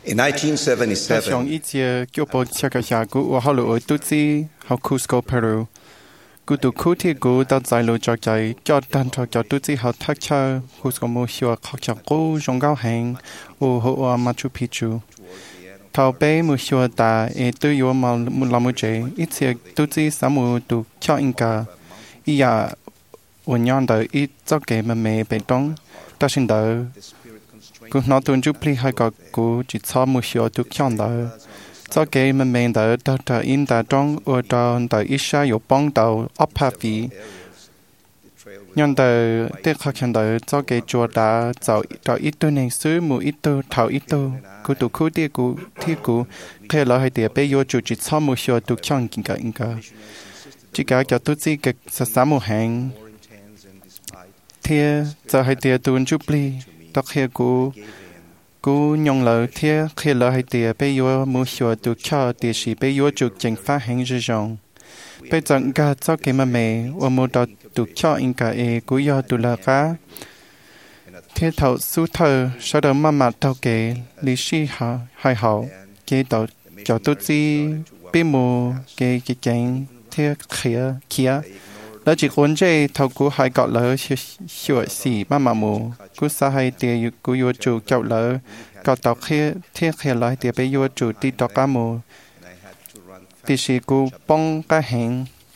In 在上 1977, 一节就报这个下古我好了我都知好 Cusco Peru 古都古ที่古到在路จากใจจอดดันทอจอด都知好ทักเชอ Cusco มูชัวขจากกูจงเก้าแหงโอ้หัวมาชูพิจูทาวเป้มูชัวตาตุยมามุลามุเจอีเสีย都知สามูตุเช่าอิงกาอียาวันย้อนเดออีเจ้าเก๋มาเมเป็นต้องตัดสินเดอกูนอตุนจุพลีให้กับกูจิตชอบมูชัวตุกช่องเดอเจ้าเก๋มาเมนเดอเดออินเดอต้องอวดเดออิชาอยู่ป้องเดออัพพาฟีย้อนเดอเด็กเขาเขียนเดอเจ้าเก๋จัวดาเจ้าดออีตัวหนึ่งซื้อมูอีตัวเท่าอีตัวกูตุคู่ที่กูแค่เราให้เดียไปโยจุจิตชอบมูชัวตุกช่องกินกับอิงกาจิกาจะตุจีกับสสามูแหงเทียจะให้เดียตุนจุพลีตะเคียกูยงเลยเทียเคลให้เตียไปยัวมูชัวตุชอตีสีไปยัวจุกเจงฟ้าแห่งจีจงไปจังกาเจ้าเกมาเมว่ามูดตุชออิงกากูยอตุลากาเทียเท่าสู้เธอชดมามาเท่าเกลิชีหาให้เขาเกต่อจอตุจีปีมูเกเจงเทียเขียแล้วจีคนเจเท่ากูให้เกาะเลยชัวสีมามูกูสาให้เตียกูยัวจุกเจ้าเลยก็ต่อเทียลอยเตียไปยัวจุตีตอกามูตีสีกูป้องกะแหง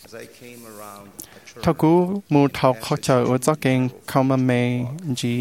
ถ้ากูมูเท่าเขาเจอว่าเจ้าเก่งเขามาเมจี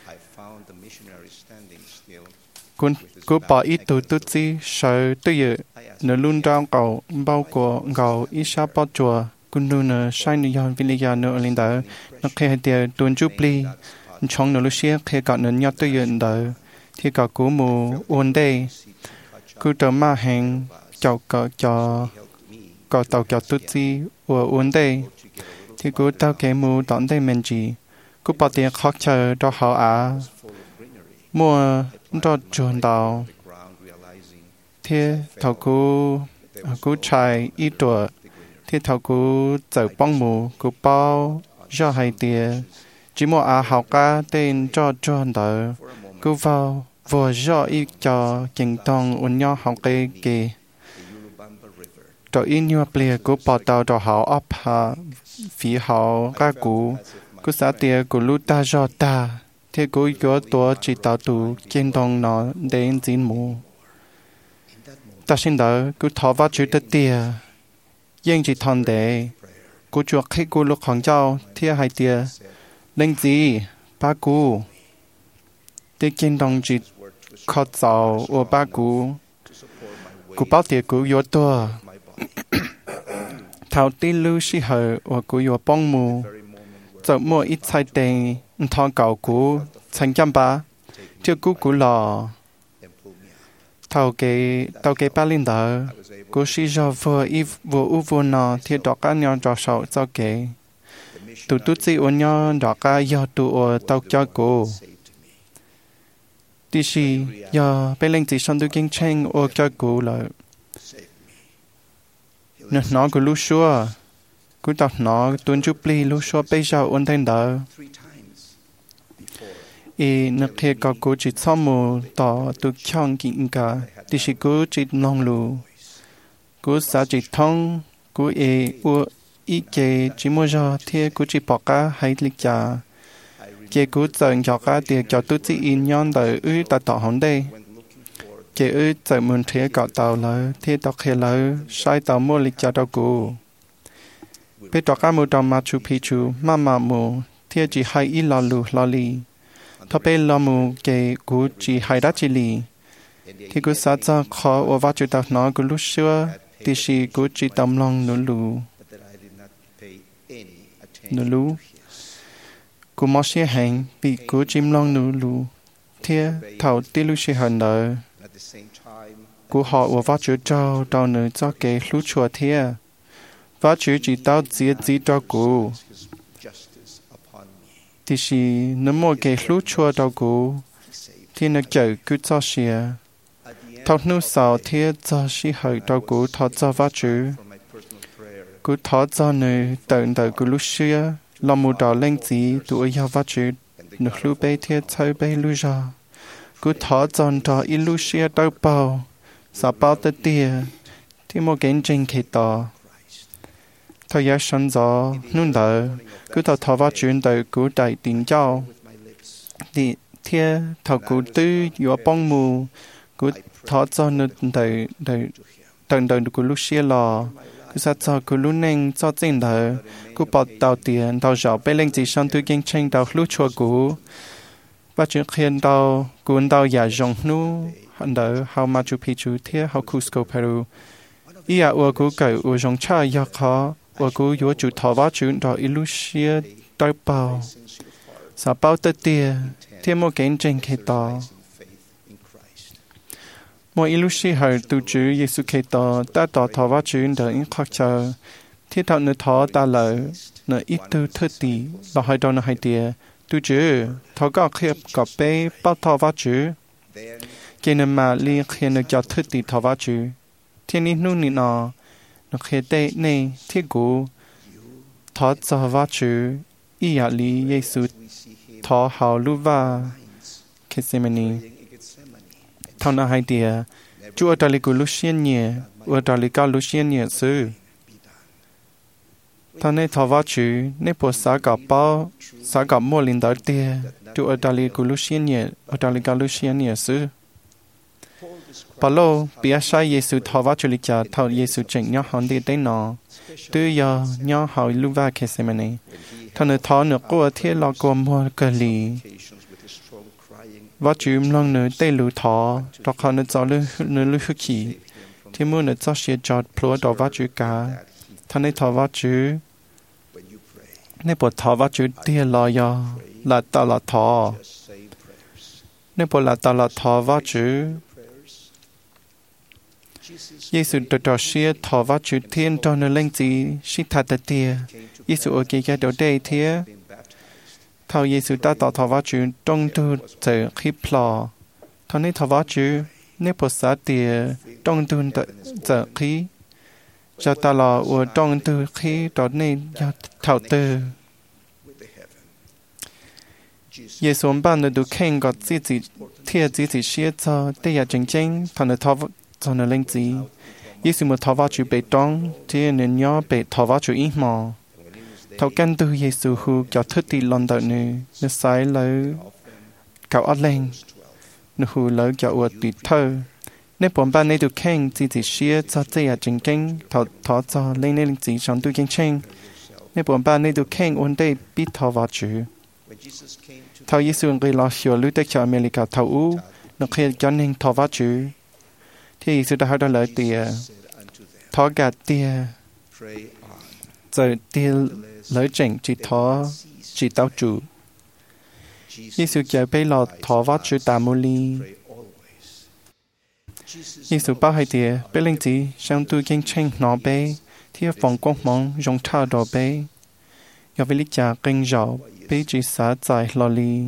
กูปออีตุจีเสือตัวเยเนลุ่นดาวเก่าเบากว่าเก่าอีชาปอจัวกุนดูเนใช้นิยามวิริยาเนอลินเดอนักเคเตียตุนจุปลีช่องเนลุเชียเคกะเนยอดตัวเยนเดอที่กะกูมูอวนเดกูเตมาแหงเจ้ากะจอกะเตากะตุจีอวนเดที่กูเตาเกมูตอนเดเมนจีกูปอเตียคักเชอดอหาอามัวดอจวนดาวเที่เท่ากูชายอีตัวที่เท่ากูเจอป้องมูกูเป้าย่อให้เตียchỉ mua học cả tên cho ấn độ cứ vào vừa cho ít cho kinh tông ôn nhau học cái rồi in nhau bìa cứ bỏ tàu cho họ ấp hà phí họ các cụ cứ xã tiệt cứ lút ta cho ta thế cứ cóตัวchỉ tạo tụ kinh tông nó đến chín mù ta xin đỡ cứ thọ vào chữ tết tiệt nhưng chỉ thon để cứ chuộc khi cứ lúc hoàng châu thế hai tiệt linh gì ba cú để kinh đồng chỉ khó giàu ở ba cú bao tiền cú yếu tua thảo tí lưu sĩ hở ở cú yếu bông mù giờ mua ít sai tiền thằng cậu cú thành trăm ba chưa cú lò tàu kế ba linh đỡ cú sĩ do vừa u vừa nọ thì đọc cả nhau trò sầu cho kế tụi tụt si ôn nhau đọc cả do tụi tàu cho cô tí si do bên lên chỉ son tụi kinh tranh ô cho cô là nó của lúc xưa cứ đọc nó tuân chụp ly lúc xưa bây giờ ôn thanh đó nước kia có cô chỉ xong một tỏ tụi chọn kinh cả tí si cô chỉ nong lù cô xã chỉ thông cô ý chế chỉ mua cho thì cô chỉ bỏ cả hay lịch trả chế cô dần cho cả tiền cho tôi chỉ in nhon đời ta tỏ hòn đây chế giờ muốn thế cọ tàu là thì tao khi là sai tàu mua lịch trả đâu cô biết tao cả mua tàu Machu Picchu mà mua thì chỉ hay ít lo li thọ bên lo mua chế cô chỉ hay đắt chỉ li thì cô sát ra khó ở vắt chữ tao nói cô lúc xưa thì chỉ cô chỉ tầm lòng nụ lú cô mò xe hành bị cô chim long nụ lú thia thảo tê lu xe hận nợ cô họ ở vắt chữ trâu đào nợ cho cái lú chùa thia vắt chữ chỉ tao giết cho cô thì chỉ nếu mua cái lú chùa đào cô thì nó chở cứ cho xe thảo nụ sao thia cho xe hận đào cô thảo cho vắt chữ cứ thọ cho nơi tận cứ lúc xưa làm một đào lên gì tụi nhau phát triển nước lũ bay theo chơi bay lui ra cú thọ chọn trò illusia tao bao sa bao tê tia thì một cái trình khi tỏ thời gian sân gió nung đỡ cú thọ vào chuyện đời cú đại tiếng giao thì thia thọ cú tư yếu bông mù cú thọ chọn đời cú lúc xia lò cú sát cho cú lúc neng cho chính đời cú bỏ tàu tiền tàu gió bên lên chỉ sân tư kinh tranh tàu lúc chua cú và chuyện khiến tàu cuốn tàu giả rong nu hắn đỡ how Machu Picchu thia how Cusco Peru ia ua cú cởi ua rong cha ya khó ua cú yếu chủ thọ vào chuyện đó illusia tàu bao sa bao tê tia thia một cái tranh khi tỏ mỗi illusion hở tu chữ Giêsu Kitô ta thọ vào chuyện đó in khắc chờ thiết thọ nơi thọ ta lỡ nơi ít tu thơ tì là hai đó nơi hai tia tu chữ thọ có khiếp có bé bao thọ vào chữ cái nơi mà liên khi nơi cho thơ tì thọ vào chữ thiên nhiên nu nọ nó khi tê này thiết cũ thọ cho vào chữ ý ạ lý Giêsu thọ hào lưu va Gethsemane thọ nơi hai tia Chúa ở đây của Lucien nhỉ, ở đây có Lucien nhỉ sư. Thằng này thọ vào chữ, nên bộ xã gặp mua linh đạo tia. Chúa ở đây của Lucien nhỉ, ở đây có Lucien nhỉ sư. Paulo bị sai Giêsu thọ vào chữ lịch trả thọ Giêsu chỉnh nhau hòn đi tới nọ. Từ giờ nhau hỏi lưu va Gethsemane. Thằng này thọ nữa cô ở thiên lo cô mua cờ lì. Và chữ lòng nữa tê lù thọ, đọc họ nữa cho lưu hức khí. Thì mua nữa cho xe chọt plua đọc và chữ cả. Thằng này thọ và chữ. Nên bộ thọ và chữ tia lò ya, là ta là thọ. Nên bộ là ta là thọ và chữ. Giêsu đọc xe thọ và chữ thiên cho nó lên gì, xích thật tà tia. Giêsu ở kia đầu đây thia. Thao Giêsu ta tỏ thọ vào chữ trong tu tự khi plò. Thao này thọ vào chữ nếu bộ xã tìa trong tu tự khi. Cho ta lò ở trong tu khi đó nên do thảo tư. Giêsu ban được đủ khen gọt dĩ chỉ xia cho tê ya chính chính thọ nó thọ cho nó lên gì. Giêsu một thọ vào chữ bê tông thì nên nhớ bê thọ vào chữ ít mò. Thảo căn tu Giêsu hu cho thức tì lon đợi nữ sai lỡ cạo ớt lên nữ hu lỡ cho ua tùy thơ nếu bọn ba này được khen chỉ xia cho tê à trình kinh thọ cho lên nên chỉ trong tu kinh tranh nếu bọn ba này được khen ổn đây biết thọ vào chữ thảo Giêsu người lo hiểu lưu tích cho America thảo u nó khi cho nên thọ vào chữ thì Giêsu đã hỏi đó lợi tìa thọ gạt tìa giờ tìa lỡ chỉnh chỉ tao chủ. Giêsu chờ bây lọ thọ vào chữ tà mô ly. Giêsu bao hai tìa bê linh chỉ sang tu kinh tranh nó bê thì phòng quang mong rong thao đỏ bê. Do với lý trả kinh rõ bê chỉ xá giải lò ly.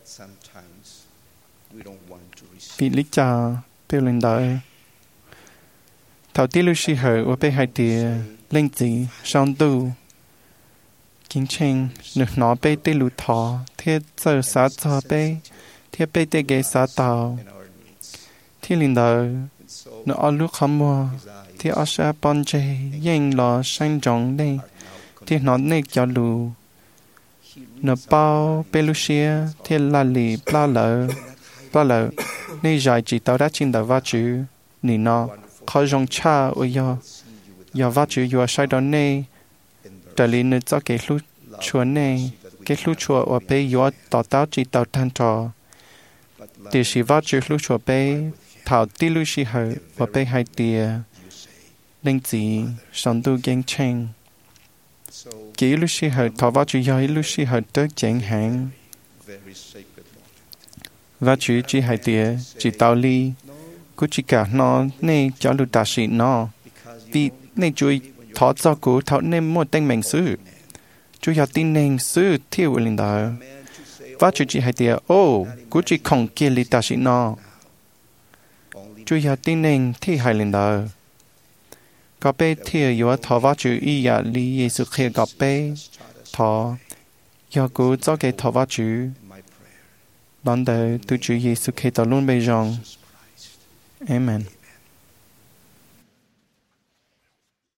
Vì lý trả bê linh đợi. Thảo tí lưu sĩ hở ở bê hai tìa linh chỉ sang tu. Kinh tranh được nó bê tê lù thọ thiết giờ xá cho bê thiết bê tê ghê xá tàu thiết linh đời nó ở lúc khám mua thiết ở xa bọn chê yên lò xanh trọng đây thiết nó nê cho lù nó bao bê lù xia thiết là lì ba lỡ nê dài chỉ tao đã trên đời va chữ nì nó khó rong cha ôi do va chữ do sai đó nê trở lên nơi cho cái lúc chúa này cái lúc chúa ở bên yếu tỏ tao chỉ tao thanh trò thì chỉ vào chữ lúc chúa bên thảo tí lúc chỉ hở ở bên hai tia linh chỉ sống tu kinh tranh chỉ lúc chỉ hở thảo vào chữ yếu lúc chỉ hở tới chẳng hạn và chữ chỉ hai tia chỉ tao ly cứ chỉ cả nó này cho lúc ta sĩ nó vì này chui thọ cho cụ thọ nên một tên mình sư chú ya tin nên sư thiêu linh đạo và chú chỉ hay tiệt cụ chỉ không kia li ta sĩ nó chú ya tin nên thi hay linh đạo có bé thiêu yếu thọ và chú ý ya li Giêsu kia có bé thọ do cụ cho cái thọ và chú đón đời từ Chúa Giêsu Kitô luôn bây giờ. Amen.